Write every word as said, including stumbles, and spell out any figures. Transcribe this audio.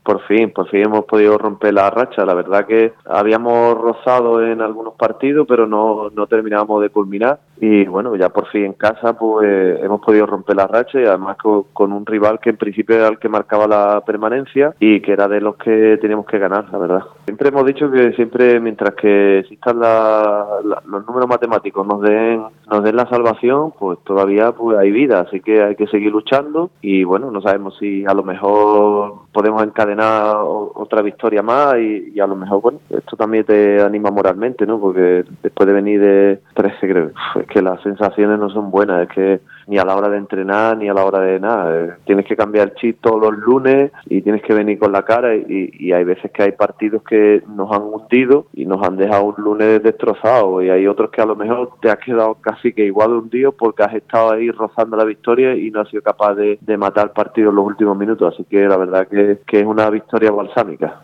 por fin, por fin hemos podido romper la racha. La verdad que habíamos rozado en algunos partidos, pero no, no terminábamos de culminar. Y bueno, ya por fin en casa pues hemos podido romper la racha y además con, con un rival que en principio era el que marcaba la permanencia y que era de los que teníamos que ganar, la verdad. Siempre hemos dicho que siempre mientras que existan la, la, los números matemáticos nos den nos den la salvación, pues todavía pues hay vida, así que hay que seguir luchando y bueno, no sabemos si a lo mejor podemos encadenar otra victoria más y, y a lo mejor, bueno, esto también te anima moralmente, ¿no? Porque después de venir de trece, creo, es que las sensaciones no son buenas, es que ni a la hora de entrenar ni a la hora de nada, tienes que cambiar el chip todos los lunes y tienes que venir con la cara y, y hay veces que hay partidos que nos han hundido y nos han dejado un lunes destrozado y hay otros que a lo mejor te has quedado casi que igual hundido porque has estado ahí rozando la victoria y no has sido capaz de, de matar el partido en los últimos minutos, así que la verdad que, que es una victoria balsámica.